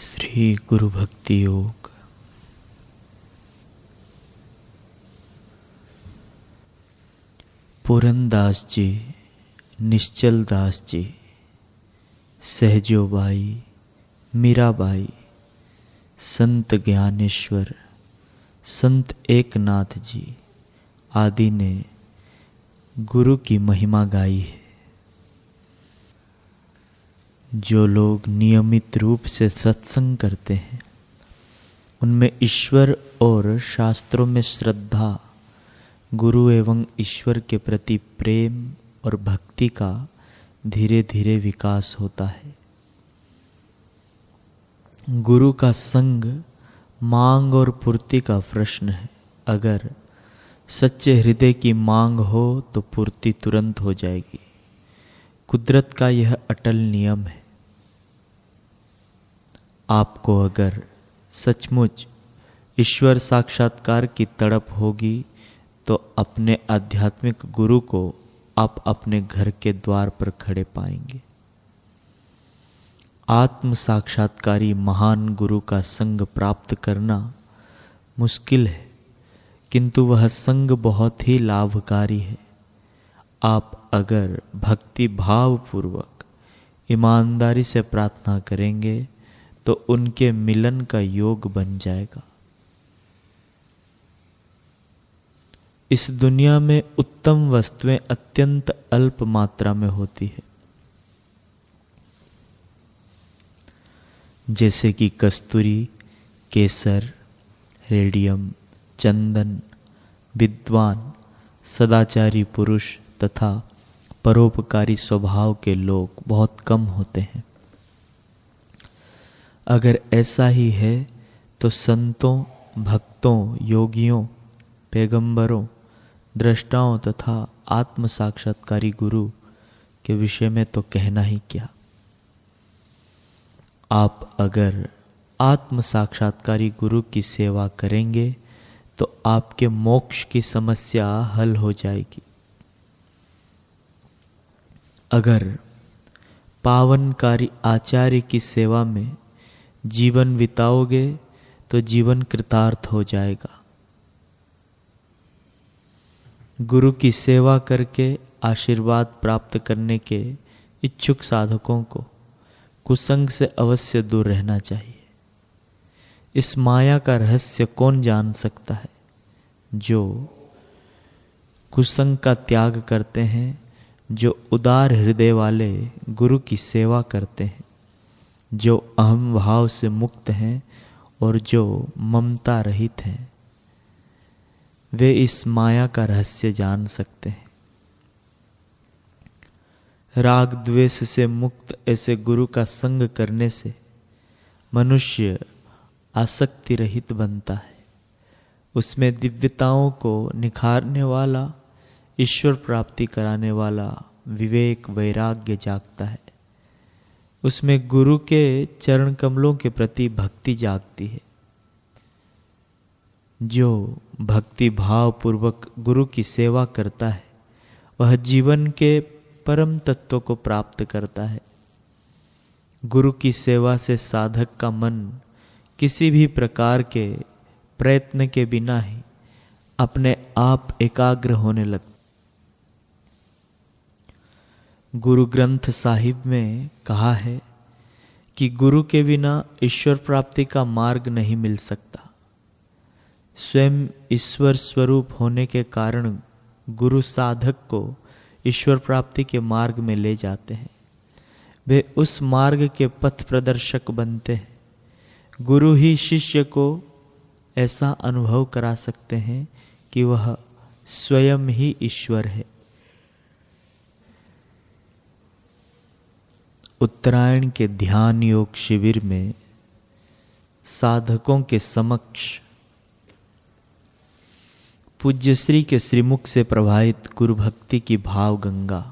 श्री गुरु भक्ति योग। पूरनदास जी, निश्चल दास जी, सहजोबाई, मीराबाई, संत ज्ञानेश्वर, संत एकनाथ जी आदि ने गुरु की महिमा गाई है। जो लोग नियमित रूप से सत्संग करते हैं उनमें ईश्वर और शास्त्रों में श्रद्धा, गुरु एवं ईश्वर के प्रति प्रेम और भक्ति का धीरे धीरे विकास होता है। गुरु का संग मांग और पूर्ति का प्रश्न है। अगर सच्चे हृदय की मांग हो तो पूर्ति तुरंत हो जाएगी। कुदरत का यह अटल नियम है। आपको अगर सचमुच ईश्वर साक्षात्कार की तड़प होगी तो अपने आध्यात्मिक गुरु को आप अपने घर के द्वार पर खड़े पाएंगे। आत्म साक्षात्कारी महान गुरु का संग प्राप्त करना मुश्किल है, किंतु वह संग बहुत ही लाभकारी है। आप अगर भक्ति भाव पूर्वक ईमानदारी से प्रार्थना करेंगे तो उनके मिलन का योग बन जाएगा। इस दुनिया में उत्तम वस्तुएं अत्यंत अल्प मात्रा में होती है, जैसे कि कस्तूरी, केसर, रेडियम, चंदन, विद्वान, सदाचारी पुरुष तथा परोपकारी स्वभाव के लोग बहुत कम होते हैं। अगर ऐसा ही है तो संतों, भक्तों, योगियों, पैगंबरों, दृष्टाओं तथा आत्म साक्षात्कारी गुरु के विषय में तो कहना ही क्या। आप अगर आत्म साक्षात्कारी गुरु की सेवा करेंगे तो आपके मोक्ष की समस्या हल हो जाएगी। अगर पावनकारी आचार्य की सेवा में जीवन बिताओगे तो जीवन कृतार्थ हो जाएगा। गुरु की सेवा करके आशीर्वाद प्राप्त करने के इच्छुक साधकों को कुसंग से अवश्य दूर रहना चाहिए। इस माया का रहस्य कौन जान सकता है? जो कुसंग का त्याग करते हैं, जो उदार हृदय वाले गुरु की सेवा करते हैं, जो अहम भाव से मुक्त हैं और जो ममता रहित हैं, वे इस माया का रहस्य जान सकते हैं। राग द्वेष से मुक्त ऐसे गुरु का संग करने से मनुष्य आसक्ति रहित बनता है। उसमें दिव्यताओं को निखारने वाला, ईश्वर प्राप्ति कराने वाला विवेक वैराग्य जागता है। उसमें गुरु के चरण कमलों के प्रति भक्ति जागती है। जो भक्ति भाव पूर्वक गुरु की सेवा करता है वह जीवन के परम तत्व को प्राप्त करता है। गुरु की सेवा से साधक का मन किसी भी प्रकार के प्रयत्न के बिना ही अपने आप एकाग्र होने लगता। गुरु ग्रंथ साहिब में कहा है कि गुरु के बिना ईश्वर प्राप्ति का मार्ग नहीं मिल सकता। स्वयं ईश्वर स्वरूप होने के कारण गुरु साधक को ईश्वर प्राप्ति के मार्ग में ले जाते हैं। वे उस मार्ग के पथ प्रदर्शक बनते हैं। गुरु ही शिष्य को ऐसा अनुभव करा सकते हैं कि वह स्वयं ही ईश्वर है। उत्तरायण के ध्यान योग शिविर में साधकों के समक्ष पूज्य श्री के श्रीमुख से प्रवाहित गुरु भक्ति की भाव गंगा,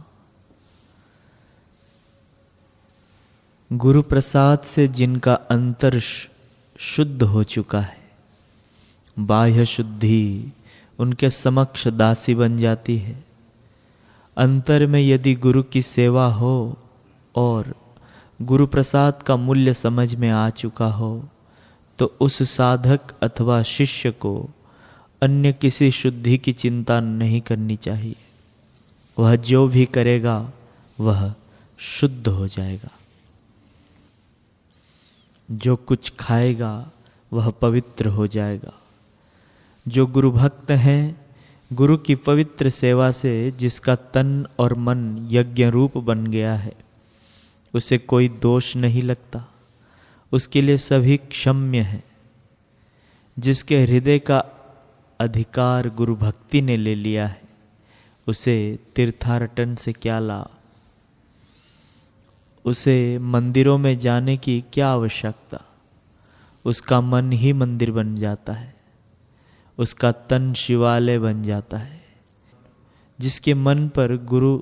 गुरु प्रसाद से जिनका अंतर शुद्ध हो चुका है, बाह्य शुद्धि उनके समक्ष दासी बन जाती है। अंतर में यदि गुरु की सेवा हो और गुरु प्रसाद का मूल्य समझ में आ चुका हो तो उस साधक अथवा शिष्य को अन्य किसी शुद्धि की चिंता नहीं करनी चाहिए। वह जो भी करेगा वह शुद्ध हो जाएगा। जो कुछ खाएगा वह पवित्र हो जाएगा। जो गुरु भक्त हैं, गुरु की पवित्र सेवा से जिसका तन और मन यज्ञ रूप बन गया है, उसे कोई दोष नहीं लगता, उसके लिए सभी क्षम्य है। जिसके हृदय का अधिकार गुरु भक्ति ने ले लिया है, उसे तीर्थाटन से क्या लाभ, उसे मंदिरों में जाने की क्या आवश्यकता। उसका मन ही मंदिर बन जाता है, उसका तन शिवालय बन जाता है। जिसके मन पर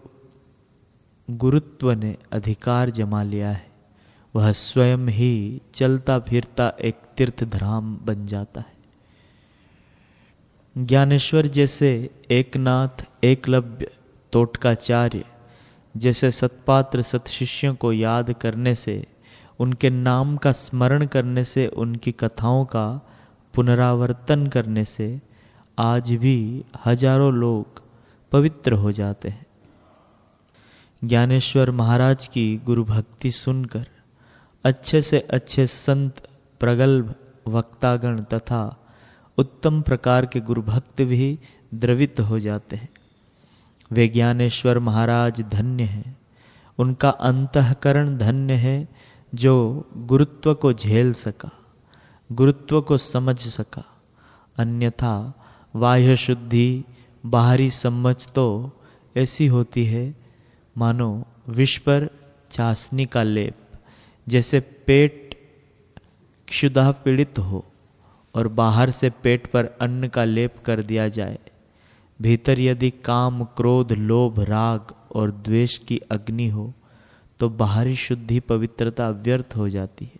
गुरुत्व ने अधिकार जमा लिया है, वह स्वयं ही चलता फिरता एक तीर्थधाम बन जाता है। ज्ञानेश्वर जैसे एकनाथ, एकलव्य, तोटकाचार्य जैसे सत्पात्र सत्शिष्यों को याद करने से, उनके नाम का स्मरण करने से, उनकी कथाओं का पुनरावर्तन करने से आज भी हजारों लोग पवित्र हो जाते हैं। ज्ञानेश्वर महाराज की गुरु भक्ति सुनकर अच्छे से अच्छे संत, प्रगल्भ वक्तागण तथा उत्तम प्रकार के गुरु भक्त भी द्रवित हो जाते हैं। वे ज्ञानेश्वर महाराज धन्य हैं, उनका अंतःकरण धन्य है जो गुरुत्व को झेल सका, गुरुत्व को समझ सका। अन्यथा बाह्य शुद्धि, बाहरी समझ तो ऐसी होती है मानो विष पर चाशनी का लेप। जैसे पेट क्षुधा पीड़ित हो और बाहर से पेट पर अन्न का लेप कर दिया जाए, भीतर यदि काम, क्रोध, लोभ, राग और द्वेष की अग्नि हो तो बाहरी शुद्धि, पवित्रता व्यर्थ हो जाती है।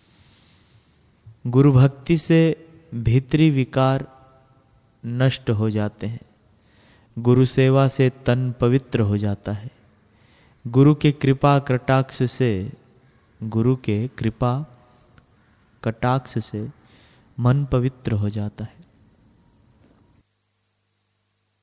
गुरु भक्ति से भीतरी विकार नष्ट हो जाते हैं। गुरु सेवा से तन पवित्र हो जाता है। गुरु के कृपा कटाक्ष से, गुरु के कृपा कटाक्ष से मन पवित्र हो जाता है।